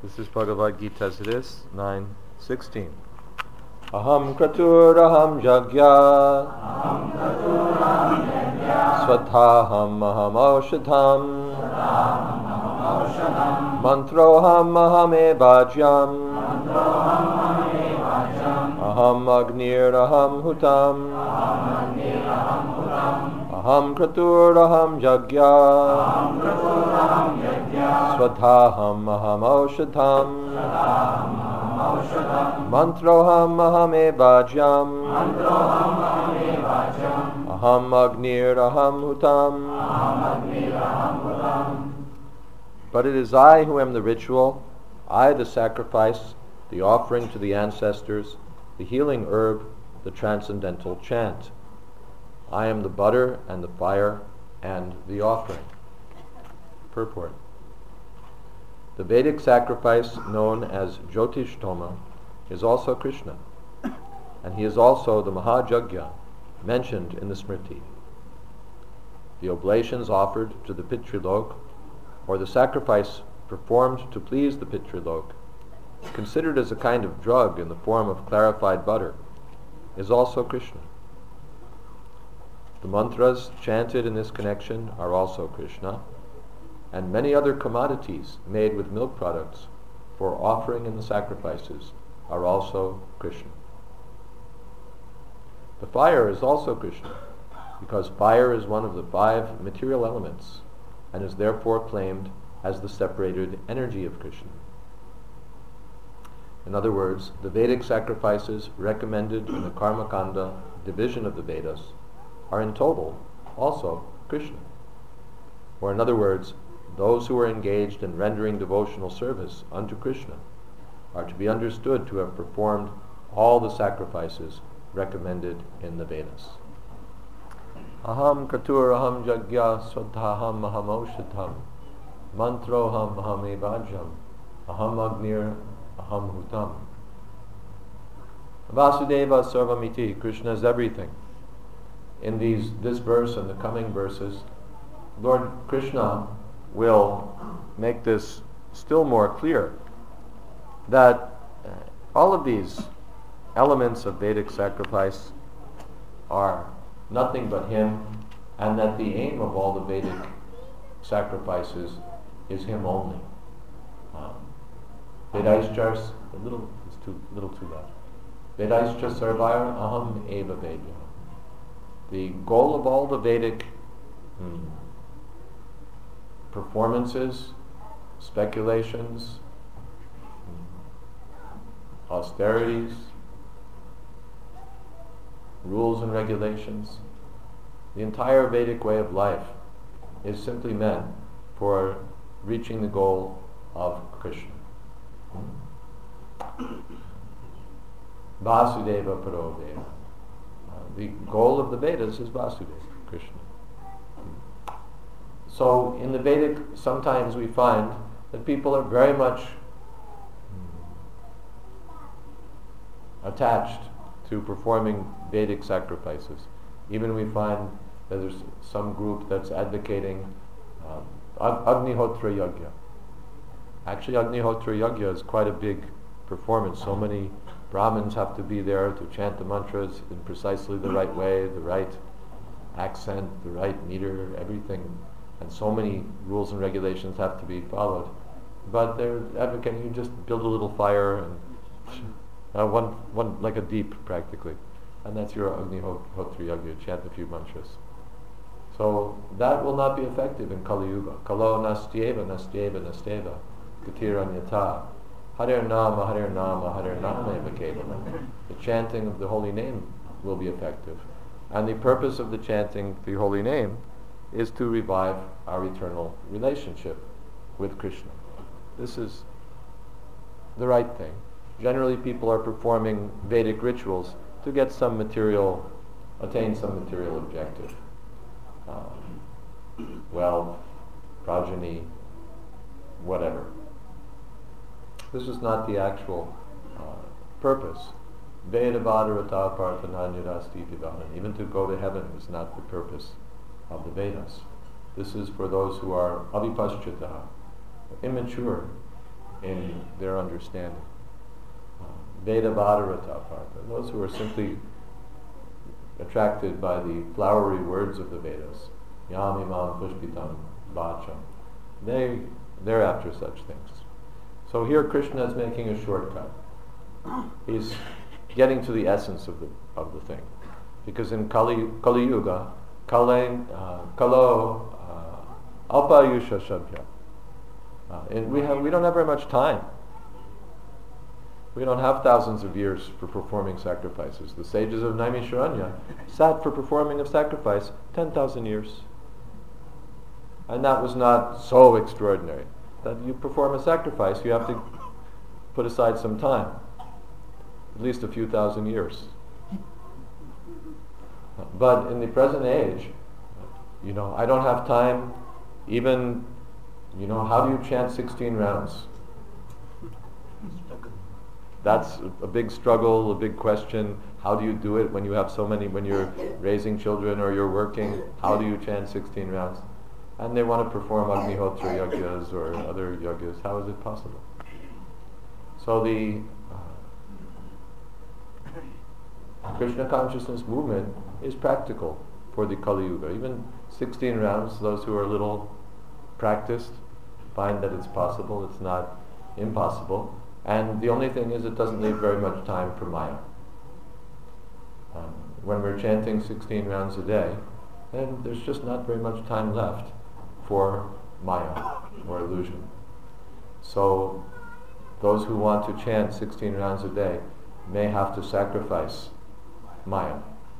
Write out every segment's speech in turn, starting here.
This is Bhagavad Gita Siddhis 9:16. Aham kraturaham jagya swadhaham aham aushadham mantroham aham ebajyam aham agnir aham hutam aham kraturaham jagya swadhaham aham aushadham mantroham aham ebajyam aham agnir aham hutam. But it is I who am the ritual, I the sacrifice, the offering to the ancestors, the healing herb, the transcendental chant. I am the butter and the fire and the offering. Purport. The Vedic sacrifice known as Jyotishtoma is also Krishna, and he is also the Mahajagya mentioned in the Smriti. The oblations offered to the Pitrilok, or the sacrifice performed to please the Pitrilok, considered as a kind of drug in the form of clarified butter, is also Krishna. The mantras chanted in this connection are also Krishna, and many other commodities made with milk products for offering in the sacrifices are also Krishna. The fire is also Krishna, because fire is one of the 5 material elements and is therefore claimed as the separated energy of Krishna. In other words, the Vedic sacrifices recommended in the Karmakanda division of the Vedas are in total also Krishna. Or in other words, those who are engaged in rendering devotional service unto Krishna are to be understood to have performed all the sacrifices recommended in the Vedas. Aham katuraham jagya swadhaham aham aushadham mantroham aham evajam aham agnir aham hutam. Vasudeva sarvamiti, Krishna is everything. In this verse and the coming verses, Lord Krishna will make this still more clear, that all of these elements of Vedic sacrifice are nothing but him, and that the aim of all the Vedic sacrifices is him only. Vedaishchars, it's too loud. Vedaishchar sarvair aham eva vedya. The goal of all the Vedic performances, speculations, austerities, rules and regulations, the entire Vedic way of life is simply meant for reaching the goal of Krishna. Vasudeva Parodeva. The goal of the Vedas is Vasudeva, Krishna. So in the Vedic, sometimes we find that people are very much attached to performing Vedic sacrifices. Even we find that there's some group that's advocating Agnihotra Yagya. Actually, Agnihotra Yagya is quite a big performance. So many Brahmins have to be there to chant the mantras in precisely the right way, the right accent, the right meter, everything. And so many rules and regulations have to be followed. But they're advocating you just build a little fire and one like a deep practically. And that's your Agnihotra Yagya, chant a few mantras. So that will not be effective in Kali Yuga. Kalo nastyeva, nastyeva, nastyeva, gatiranyata. Hare Nama, Hare Nama, Hare Nama eva kevalam. The chanting of the holy name will be effective. And the purpose of the chanting the holy name is to revive our eternal relationship with Krishna. This is the right thing. Generally, people are performing Vedic rituals to get attain some material objective. Wealth, progeny, whatever. This is not the actual purpose. Veda Vadarata Parthananyadasti Divanan. Even to go to heaven is not the purpose of the Vedas. This is for those who are avipaschita, immature in their understanding. Veda Bhadarata Partha, those who are simply attracted by the flowery words of the Vedas, Yam Imam Pushpitam Vacham, they're after such things. So here Krishna is making a shortcut. He's getting to the essence of the thing. Because in Kali Yuga, Kalo Alpayusha Shabhya, and we don't have very much time. We don't have thousands of years for performing sacrifices. The sages of Naimisharanya sat for performing of sacrifice 10,000 years. And that was not so extraordinary. That you perform a sacrifice, you have to put aside some time. At least a few thousand years. But in the present age, I don't have time even, how do you chant 16 rounds? That's a big struggle, a big question. How do you do it when you have so many, when you're raising children or you're working? How do you chant 16 rounds? And they want to perform Agnihotra yagyas or other yagyas. How is it possible? So the Krishna consciousness movement is practical for the Kali Yuga. Even 16 rounds, those who are a little practiced find that it's possible, it's not impossible. And the only thing is it doesn't leave very much time for Maya. When we're chanting 16 rounds a day, then there's just not very much time left for Maya or illusion. So those who want to chant 16 rounds a day may have to sacrifice Maya.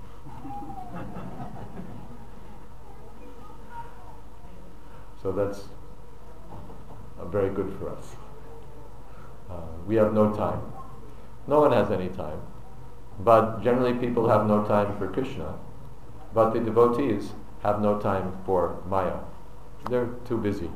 So that's very good for us. We have no time. No one has any time. But generally people have no time for Krishna. But the devotees have no time for Maya. They're too busy.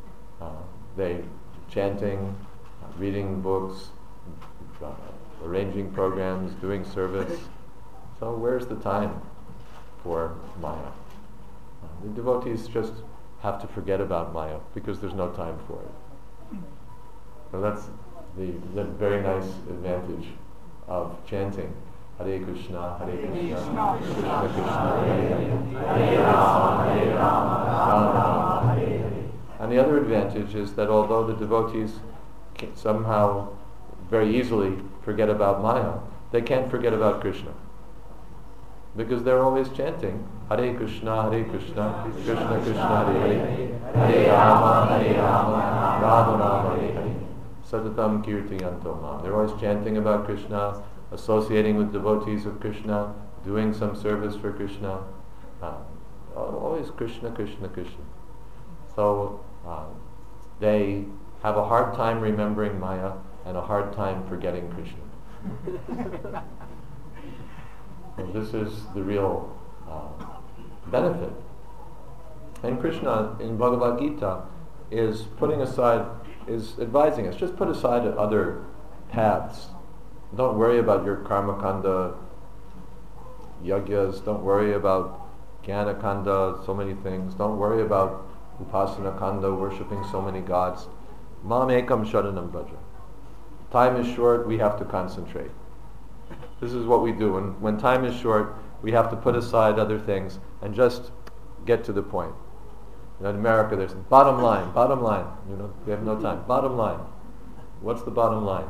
They chanting, reading books, arranging programs, doing service. So where's the time for Maya? The devotees just have to forget about Maya because there's no time for it. So that's the very nice advantage of chanting Hare Krishna, Hare Krishna, Krishna Krishna, Hare Rama, Hare Rama, Rama Rama, Hare Hare. And the other advantage is that although the devotees can somehow very easily forget about Maya, they can't forget about Krishna. Because they're always chanting Hare Krishna, Krishna Krishna, Hare Hare, Hare Rama, Hare Rama, Rama Rama, Hare Hare. Satatam Kirtiyanto Mam. They're always chanting about Krishna, associating with devotees of Krishna, doing some service for Krishna. Always Krishna, Krishna, Krishna. So they have a hard time remembering Maya and a hard time forgetting Krishna. So this is the real benefit. And Krishna in Bhagavad Gita is advising us, just put aside other paths. Don't worry about your karma kanda yagyas, don't worry about jnana kanda, so many things. Don't worry about upasana kanda, worshipping so many gods. Mam ekam sharanam braja. Time is short, we have to concentrate. This is what we do. When time is short, we have to put aside other things and just get to the point. In America, there's bottom line. We have no time. Bottom line. What's the bottom line?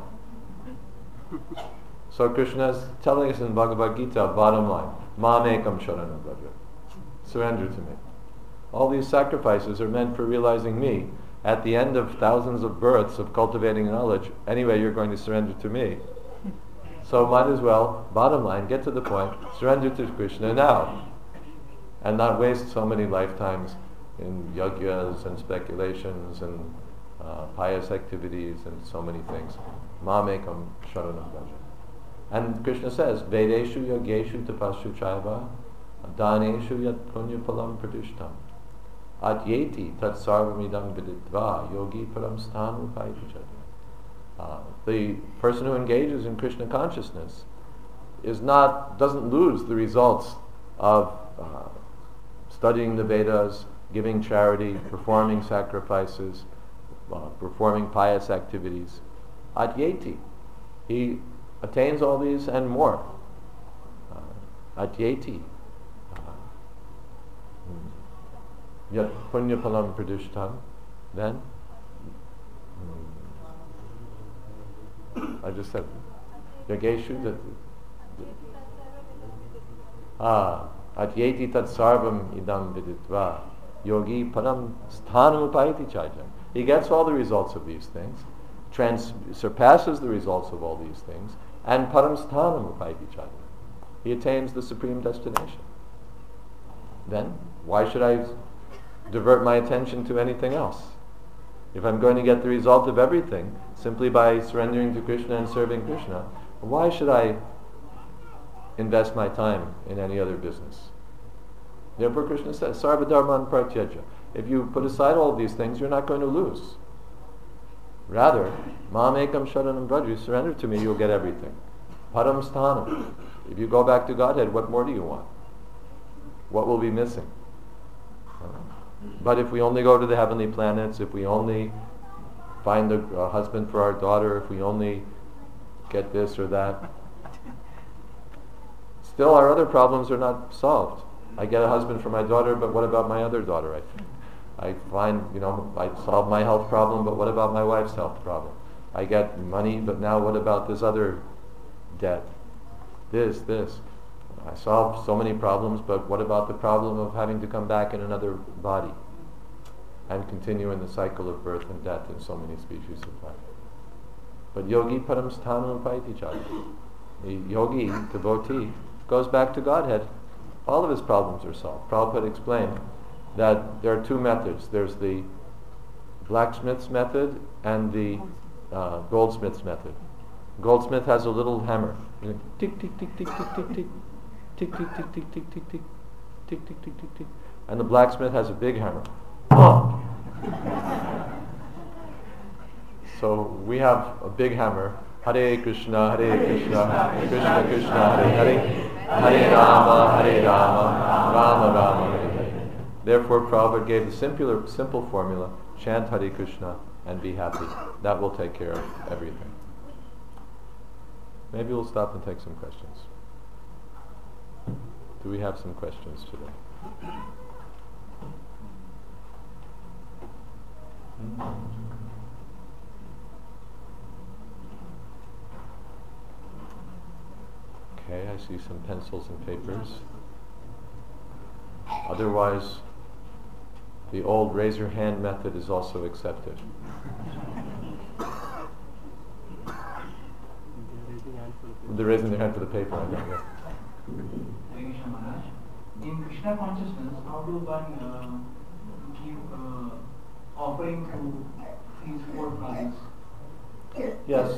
So Krishna is telling us in Bhagavad Gita, bottom line. Mam ekam sharanam braja. Surrender to me. All these sacrifices are meant for realizing me. At the end of thousands of births of cultivating knowledge, anyway, you're going to surrender to me. So might as well, bottom line, get to the point, surrender to Krishna now. And not waste so many lifetimes in yagyas and speculations and pious activities and so many things. Mamekam sharanam braja. And Krishna says, Vedeshu yageshu tapashu chaiva daneshu yat punya palam pradishtam atyeti tat sarvamidam vididva yogi param stanu paitachadya. The person who engages in Krishna consciousness doesn't lose the results of studying the Vedas, giving charity, performing sacrifices, performing pious activities. Adyeti. He attains all these and more. Adyeti. Yat punya palam pradishtam. Then I just said Yageshu that Atyeti tat sarvam idam viditva yogi param sthanam upayati chaja. He gets all the results of these things, surpasses the results of all these things, and param sthanam upayati chaja. He attains the supreme destination. Then, why should I divert my attention to anything else? If I'm going to get the result of everything simply by surrendering to Krishna and serving Krishna, why should I invest my time in any other business? Therefore Krishna says, Sarva dharman pratyaja. If you put aside all of these things, you're not going to lose. Rather, mam ekam sharanam vraja, surrender to me, you'll get everything. Param sthanam. If you go back to Godhead, what more do you want? What will be missing? But if we only go to the heavenly planets, if we only find a husband for our daughter, if we only get this or that, still our other problems are not solved. I get a husband for my daughter, but what about my other daughter? I find, I solve my health problem, but what about my wife's health problem? I get money, but now what about this other debt? This. I solved so many problems, but what about the problem of having to come back in another body and continue in the cycle of birth and death in so many species of life? But yogi param sthanam upayati chaja. The yogi, devotee, goes back to Godhead. All of his problems are solved. Prabhupada explained that there are two methods. There's the blacksmith's method and the goldsmith's method. Goldsmith has a little hammer. Tick, tick, tick, tick, tick, tick, tick. Tick, tick, tick, tick, tick, tick, tick, tick, tick, tick, tick, tick. And the blacksmith has a big hammer. So we have a big hammer. Hare Krishna, Krishna Krishna, Hare Hare, Hare Rama, Rama Rama, Hare Hare. Therefore Prabhupada gave the simple formula, chant Hare Krishna and be happy. That will take care of everything. Maybe we'll stop and take some questions. Do we have some questions today? Okay, I see some pencils and papers. Otherwise, the old raise your hand method is also accepted. They're raising their hand for the paper, I think, yeah. In Krishna consciousness, how do one give offering to these four planets? Yes,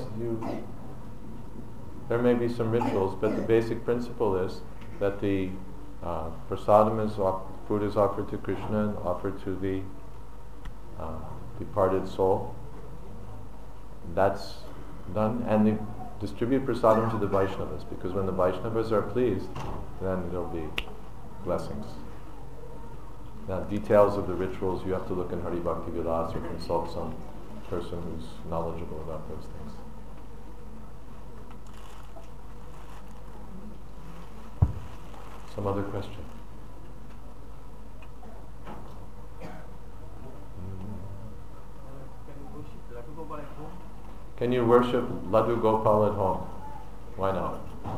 there may be some rituals, but the basic principle is that the prasadam food is offered to Krishna and offered to the departed soul. That's done, and they distribute prasadam to the Vaishnavas, because when the Vaishnavas are pleased, then there'll be blessings. Now, details of the rituals, you have to look in Hari Bhakti Vilas or consult some person who's knowledgeable about those things. Some other question? Can you worship Laddu Gopal at home? Why not?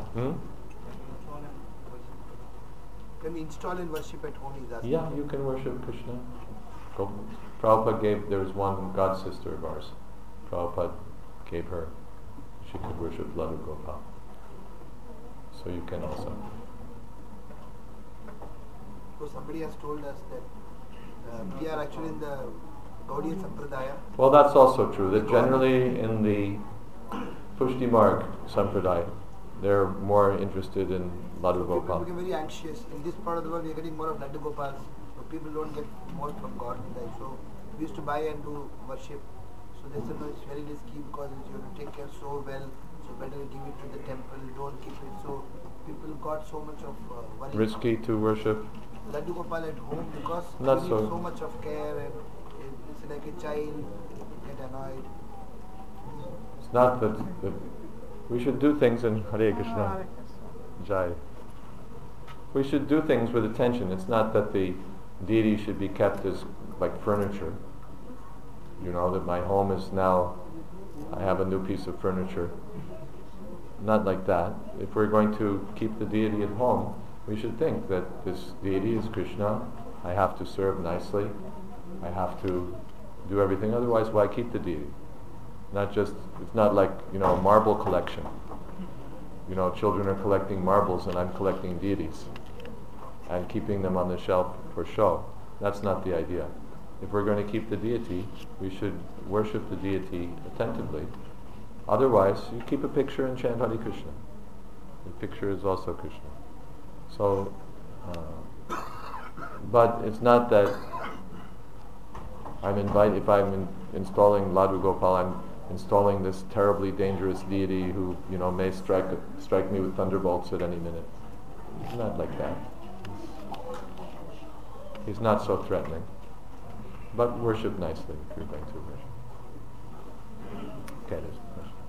Can we install and worship at home? Yeah, you can worship Krishna. Prabhupada there was one god sister of ours. Prabhupada gave her, she could worship Laddu Gopal. So you can also. So somebody has told us that we are actually in the Gaudiya Sampradaya. Well, that's also true, that generally in the Pushti Marg Sampradaya, they're more interested in Laddu Gopal. People become very anxious. In this part of the world, we are getting more of Laddu Gopals. So people don't get more from God. So we used to buy and do worship. So they said, no, it's very risky because you have to take care so well. So better give it to the temple, don't keep it. So people got so much of worry. Risky to worship? Laddu Gopal at home because Not you need so much of care and it's like a child, get annoyed. not that we should do things in Hare Krishna. Jai. We should do things with attention. It's not that the deity should be kept as like furniture. You know, that my home is now, I have a new piece of furniture. Not like that. If we're going to keep the deity at home, we should think that this deity is Krishna. I have to serve nicely. I have to do everything. Otherwise, why keep the deity? It's not like, a marble collection. Children are collecting marbles and I'm collecting deities and keeping them on the shelf for show. That's not the idea. If we're going to keep the deity, we should worship the deity attentively. Otherwise, you keep a picture and chant Hare Krishna. The picture is also Krishna. So, but it's not that if I'm installing Ladhu Gopal, I'm installing this terribly dangerous deity who, may strike me with thunderbolts at any minute. It's not like that. He's not so threatening. But worship nicely if you're going to worship. Okay, there's a question.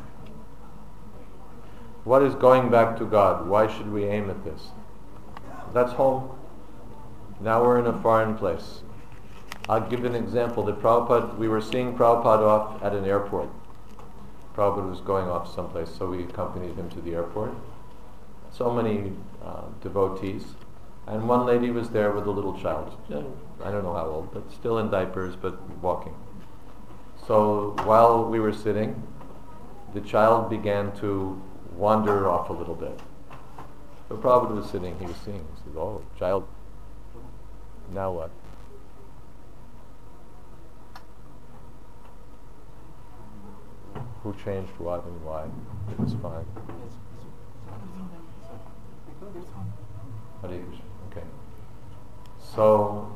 What is going back to God? Why should we aim at this? That's home. Now we're in a foreign place. I'll give an example. We were seeing Prabhupada off at an airport. Prabhupada was going off someplace, so we accompanied him to the airport. So many devotees. And one lady was there with a little child. I don't know how old, but still in diapers, but walking. So while we were sitting, the child began to wander off a little bit. So Prabhupada was sitting, he was seeing. He said, "Oh, child, now what?" Who changed what and why? It was fine. Hare Krishna. Okay. So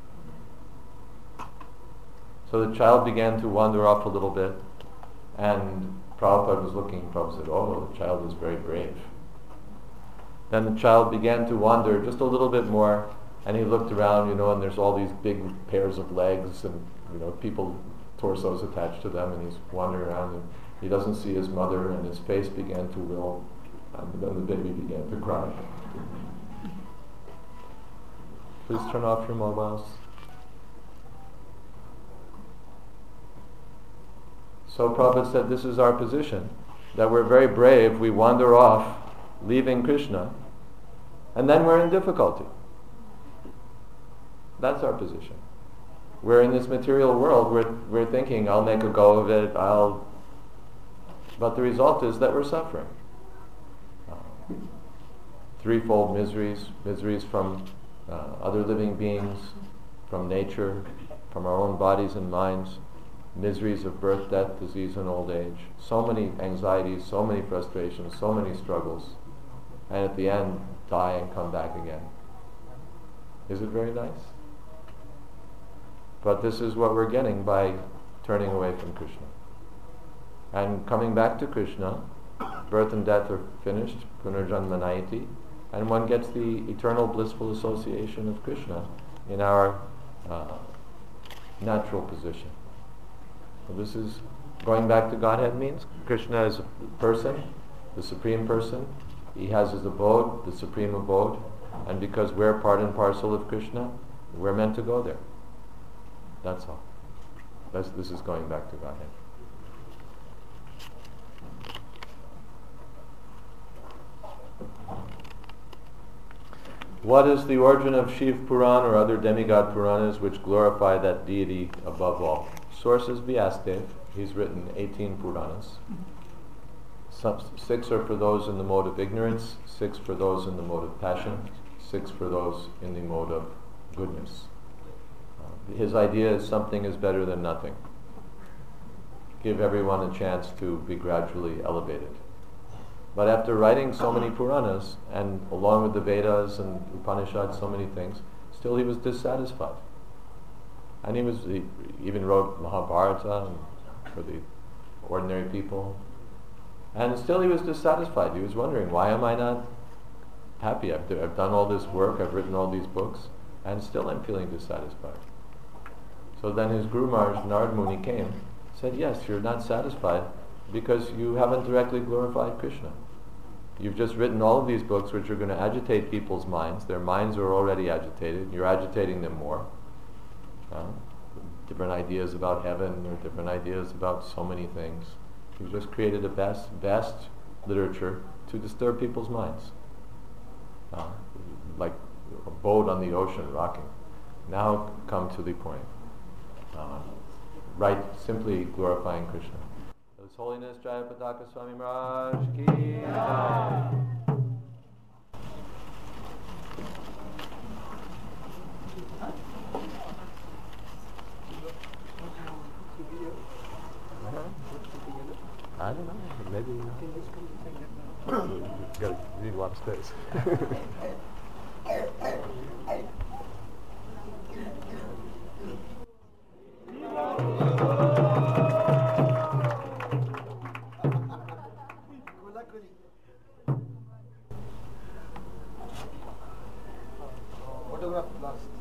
the child began to wander off a little bit, and Prabhupada was looking. Prabhupada said, "Oh, the child is very brave." Then the child began to wander just a little bit more, and he looked around, and there's all these big pairs of legs, and people torsos attached to them, and he's wandering around, and he doesn't see his mother, and his face began to wilt, and then the baby began to cry. Please turn off your mobiles. So Prabhupada said this is our position, that we're very brave, we wander off, leaving Krishna, and then we're in difficulty. That's our position. We're in this material world, we're thinking, I'll make a go of it, but the result is that we're suffering. Threefold miseries from other living beings, from nature, from our own bodies and minds, miseries of birth, death, disease, and old age. So many anxieties, so many frustrations, so many struggles, and at the end, die and come back again. Is it very nice? But this is what we're getting by turning away from Krishna. And coming back to Krishna, birth and death are finished, punarjanma nayati, and one gets the eternal blissful association of Krishna in our natural position. So this is, going back to Godhead means, Krishna is a person, the Supreme Person. He has his abode, the Supreme Abode, and because we're part and parcel of Krishna, we're meant to go there. That's all. This is going back to Godhead. What is the origin of Shiv Puran or other demigod Puranas which glorify that deity above all? Source is Vyasadeva. He's written 18 Puranas. 6 are for those in the mode of ignorance, 6 for those in the mode of passion, 6 for those in the mode of goodness. His idea is something is better than nothing. Give everyone a chance to be gradually elevated. But after writing so many Puranas, and along with the Vedas and Upanishads, so many things, still he was dissatisfied. And he even wrote Mahabharata for the ordinary people. And still he was dissatisfied. He was wondering, why am I not happy? I've done all this work, I've written all these books, and still I'm feeling dissatisfied. So then his Guru Maharaj, Narad Muni, came, said, yes, you're not satisfied. Because you haven't directly glorified Krishna. You've just written all of these books which are going to agitate people's minds. Their minds are already agitated. You're agitating them more. Different ideas about heaven or different ideas about so many things. You've just created a vast literature to disturb people's minds. Like a boat on the ocean rocking. Now come to the point. Right, simply glorifying Krishna. His Holiness Jaya Pataka Swami Maharaj Ki Jai. I don't know. Maybe you need a lot of space. Photograph lost.